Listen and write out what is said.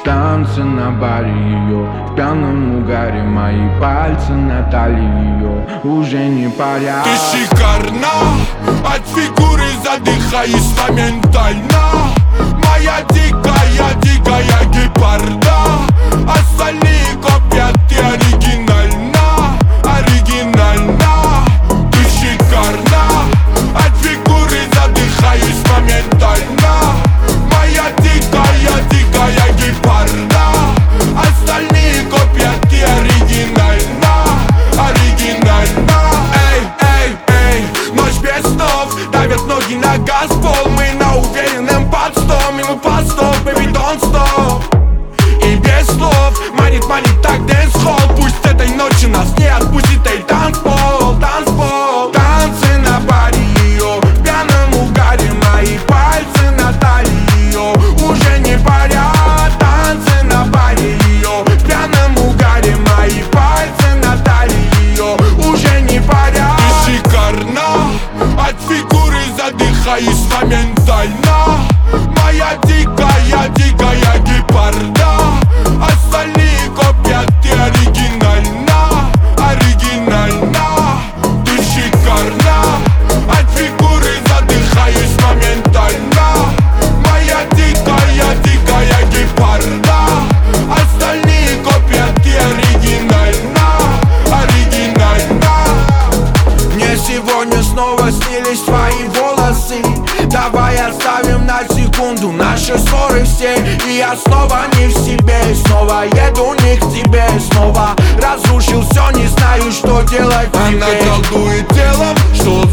Танцы на баре ее, в пьяном угаре мои пальцы на талии ее уже не парят. Ты шикарна, от фигуры задыхаюсь моментально. Моя дикая, дикая гепарда. Остальные копят, ты оригинальна, оригинальна. Ты шикарна, от фигуры задыхаюсь моментально. Моя дикая, дикая гепарда. Остальные копят, ты оригинальна, оригинальна. Эй, эй, эй, ночь без снов, давят ноги на газ, пол. Мы на уверенном подстом, ему под стоп, baby, don't stop. И без слов манит, манит так дэнс-холл. Пусть этой ночи нас не отпустит, эй, танцпол, танцпол. Танцы на баре ее, в пьяном угаре мои пальцы на талии ее уже не парят. Танцы на баре ее, в пьяном угаре мои пальцы на талии ее уже не парят. Ты шикарна, от фигуры задыхаюсь моментально. Моя дикая, дикая гепарда. Остальные копят, ты оригинальна, оригинальна. Ты шикарна, от фигуры задыхаюсь моментально. Моя дикая, дикая гепарда. Остальные копят, ты оригинальна, оригинальна. Мне сегодня снова снились твои волосы. Давай оставим на секунду наши ссоры все. И я снова не в себе, снова еду не к тебе. Снова разрушил все, не знаю, что делать теперь. Она колдует телом, что